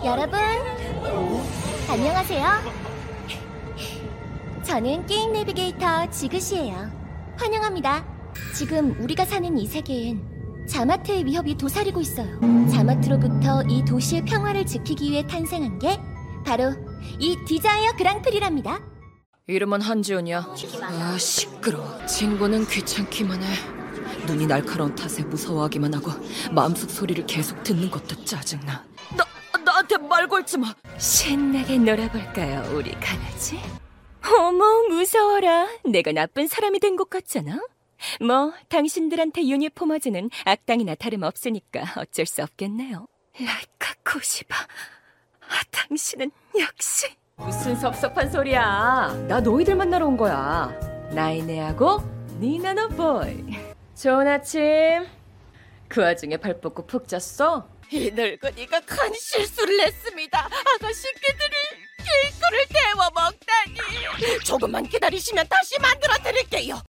여러분, 안녕하세요. 저는 게임 내비게이터 지그시예요. 환영합니다. 지금 우리가 사는 이 세계엔 자마트의 위협이 도사리고 있어요. 자마트로부터 이 도시의 평화를 지키기 위해 탄생한 게 바로 이 디자이어 그랑프리랍니다. 이름은 한지훈이야. 아, 시끄러워. 친구는 귀찮기만 해. 눈이 날카로운 탓에 무서워하기만 하고 마음속 소리를 계속 듣는 것도 짜증나. 나한테 말 걸지 마. 신나게 놀아볼까요, 우리 강아지? 어머, 무서워라. 내가 나쁜 사람이 된 것 같잖아? 뭐, 당신들한테 유니폼아즈는 악당이나 다름없으니까 어쩔 수 없겠네요. 라이카 코시바, 당신은 역시... 무슨 섭섭한 소리야. 나 너희들 만나러 온 거야. 나이네하고 니나노 보이. 좋은 아침. 그 와중에 발 뻗고 푹 잤어? 이 늙은이가 큰 실수를 했습니다. 아가씨 개들이 길거를 데워 먹다니. 조금만 기다리시면 다시 만들어 드릴게요.